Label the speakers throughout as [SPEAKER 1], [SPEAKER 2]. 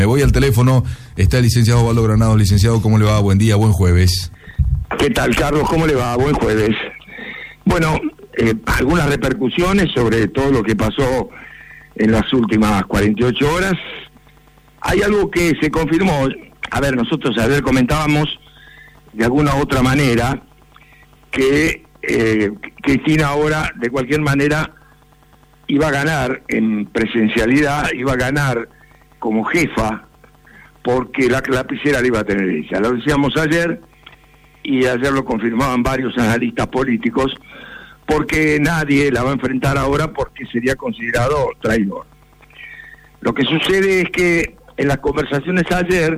[SPEAKER 1] Me voy al teléfono, está el licenciado Osvaldo Granados. Licenciado, ¿cómo le va? Buen día, buen jueves.
[SPEAKER 2] ¿Qué tal, Carlos? ¿Cómo le va? Buen jueves. Bueno, algunas repercusiones sobre todo lo que pasó en las últimas 48 horas. Hay algo que se confirmó. A ver, nosotros ayer comentábamos de alguna u otra manera que Cristina ahora, de cualquier manera, iba a ganar en presencialidad, iba a ganar como jefa, porque la lapicera la iba a tener ella. Lo decíamos ayer, y ayer lo confirmaban varios analistas políticos, porque nadie la va a enfrentar ahora porque sería considerado traidor. Lo que sucede es que en las conversaciones ayer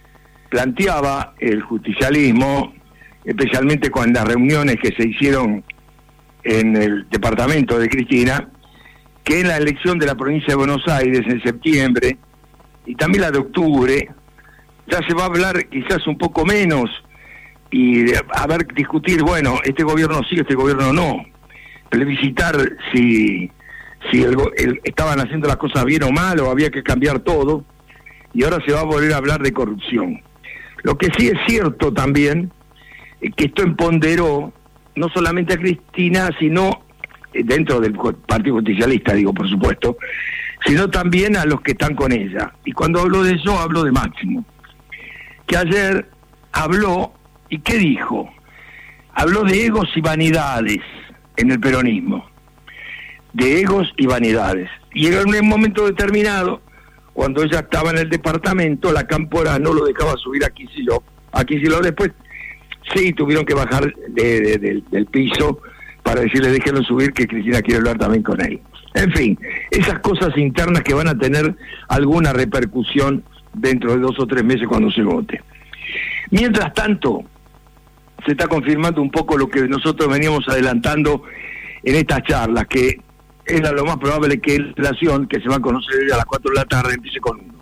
[SPEAKER 2] planteaba el justicialismo, especialmente con las reuniones que se hicieron en el departamento de Cristina, que en la elección de la provincia de Buenos Aires en septiembre y también la de octubre ya se va a hablar quizás un poco menos y discutir, bueno, este gobierno sí, este gobierno no, plebiscitar si estaban haciendo las cosas bien o mal o había que cambiar todo, y ahora se va a volver a hablar de corrupción. Lo que sí es cierto también es que esto empoderó no solamente a Cristina, sino dentro del Partido Justicialista, digo, por supuesto, sino también a los que están con ella. Y cuando hablo de eso, hablo de Máximo, que ayer habló, ¿y qué dijo? Habló de egos y vanidades en el peronismo, de egos y vanidades. Y en un momento determinado, cuando ella estaba en el departamento, la Cámpora no lo dejaba subir a Kicillof. Después sí tuvieron que bajar del piso para decirle déjenlo subir, que Cristina quiere hablar también con él. En fin, esas cosas internas que van a tener alguna repercusión dentro de 2 o 3 meses cuando se vote. Mientras tanto, se está confirmando un poco lo que nosotros veníamos adelantando en estas charlas, que era lo más probable que la inflación, que se va a conocer a las 4 de la tarde, empiece con 1.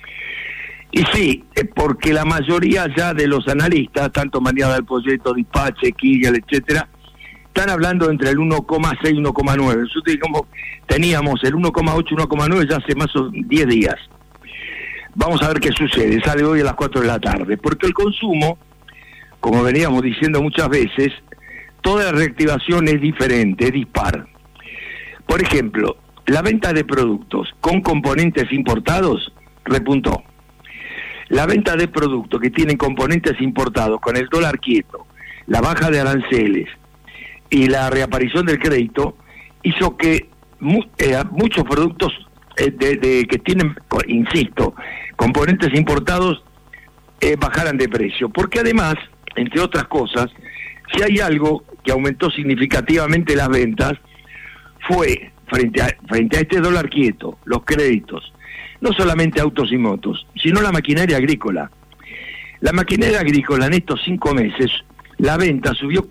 [SPEAKER 2] Y sí, porque la mayoría ya de los analistas, tanto María del Poyeto, Dispache, Kigel, etcétera, están hablando entre el 1,6 y 1,9. Nosotros teníamos el 1,8, 1,9 ya hace más o 10 días. Vamos a ver qué sucede. Sale hoy a las 4 de la tarde. Porque el consumo, como veníamos diciendo muchas veces, toda la reactivación es diferente, es dispar. Por ejemplo, la venta de productos con componentes importados repuntó. La venta de productos que tienen componentes importados con el dólar quieto, la baja de aranceles y la reaparición del crédito hizo que muchos productos que tienen, insisto, componentes importados bajaran de precio. Porque además, entre otras cosas, si hay algo que aumentó significativamente las ventas, fue frente a este dólar quieto, los créditos, no solamente autos y motos, sino la maquinaria agrícola. La maquinaria agrícola en estos 5 meses, la venta subió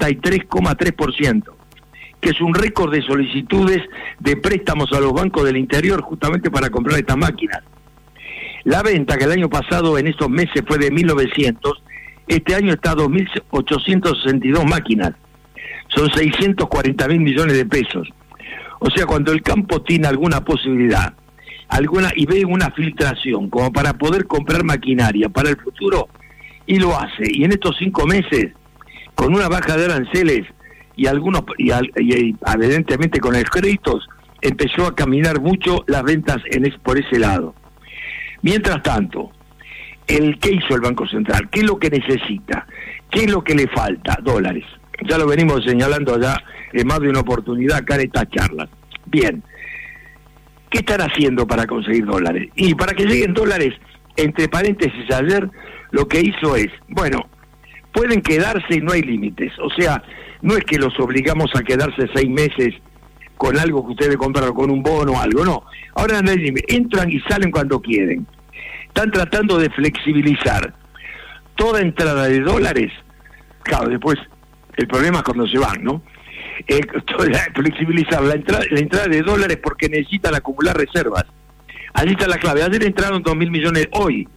[SPEAKER 2] 43,3%, que es un récord de solicitudes de préstamos a los bancos del interior justamente para comprar estas máquinas. La venta, que el año pasado en estos meses fue de 1.900, este año está a 2.862 máquinas. Son 640.000 millones de pesos. O sea, cuando el campo tiene alguna posibilidad, y ve una filtración como para poder comprar maquinaria para el futuro, y lo hace, y en estos 5 meses, con una baja de aranceles y evidentemente con los créditos, empezó a caminar mucho las ventas por ese lado. Mientras tanto, ¿qué hizo el Banco Central? ¿Qué es lo que necesita? ¿Qué es lo que le falta? Dólares. Ya lo venimos señalando allá en más de una oportunidad acá en estas charlas. Bien, ¿qué están haciendo para conseguir dólares? Y para que lleguen dólares, entre paréntesis, ayer lo que hizo es, bueno, pueden quedarse y no hay límites. O sea, no es que los obligamos a quedarse 6 meses con algo que ustedes compraron, con un bono o algo, no. Ahora no hay límites, entran y salen cuando quieren. Están tratando de flexibilizar toda entrada de dólares. Claro, después el problema es cuando se van, ¿no? Flexibilizar la entrada de dólares porque necesitan acumular reservas. Allí está la clave. Ayer entraron 2.000 millones, hoy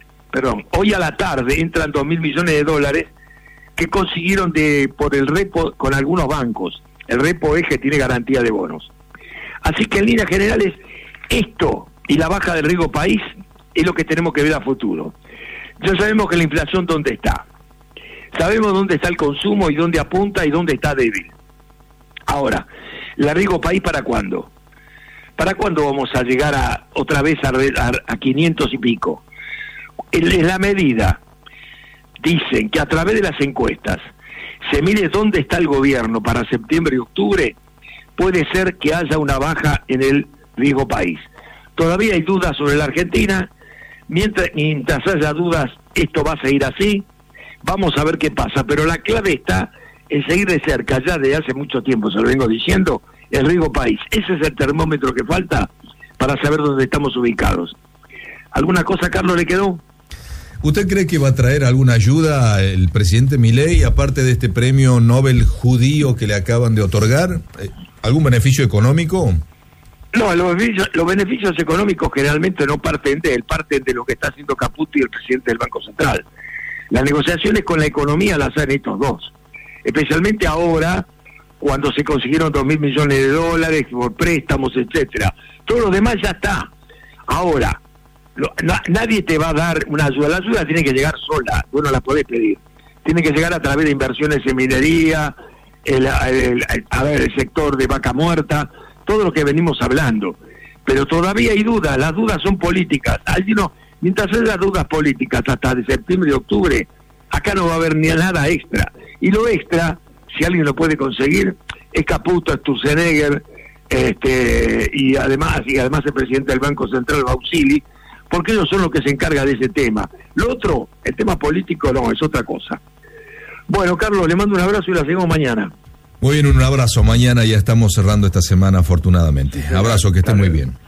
[SPEAKER 2] a la tarde entran 2.000 millones de dólares que consiguieron por el repo con algunos bancos. El repo es que tiene garantía de bonos. Así que en líneas generales, esto y la baja del riesgo país es lo que tenemos que ver a futuro. Ya sabemos que la inflación dónde está. Sabemos dónde está el consumo y dónde apunta y dónde está débil. Ahora, la riego país, ¿para cuándo? ¿Para cuándo vamos a llegar otra vez a 500 y pico? En la medida, dicen que a través de las encuestas se mire dónde está el gobierno para septiembre y octubre, puede ser que haya una baja en el riego país. Todavía hay dudas sobre la Argentina. Mientras haya dudas, esto va a seguir así. Vamos a ver qué pasa, pero la clave está en seguir de cerca, ya de hace mucho tiempo se lo vengo diciendo, el riego país. Ese es el termómetro que falta para saber dónde estamos ubicados. ¿Alguna cosa, Carlos, le quedó?
[SPEAKER 1] ¿Usted cree que va a traer alguna ayuda el presidente Milei, aparte de este premio Nobel judío que le acaban de otorgar? ¿Algún beneficio económico?
[SPEAKER 2] No, los beneficios económicos generalmente no parten de él, parten de lo que está haciendo Caputo y el presidente del Banco Central. Las negociaciones con la economía las hacen estos dos, especialmente ahora, cuando se consiguieron $2.000 millones por préstamos, etcétera. Todo lo demás ya está. Ahora, nadie te va a dar una ayuda. La ayuda tiene que llegar sola, vos no la podés pedir. Tiene que llegar a través de inversiones en minería, el sector de vaca muerta, todo lo que venimos hablando. Pero todavía hay dudas, las dudas son políticas. Mientras haya dudas políticas hasta de septiembre y octubre, acá no va a haber ni nada extra. Y lo extra, si alguien lo puede conseguir, es Caputo, es Sturzenegger, y además el presidente del Banco Central, Bausili, porque ellos son los que se encargan de ese tema. Lo otro, el tema político, no, es otra cosa. Bueno, Carlos, le mando un abrazo y la seguimos mañana.
[SPEAKER 1] Muy bien, un abrazo. Mañana ya estamos cerrando esta semana, afortunadamente. Abrazo, que esté muy bien.